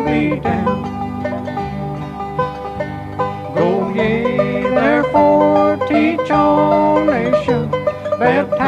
be damned. Go ye therefore, teach all nations, baptize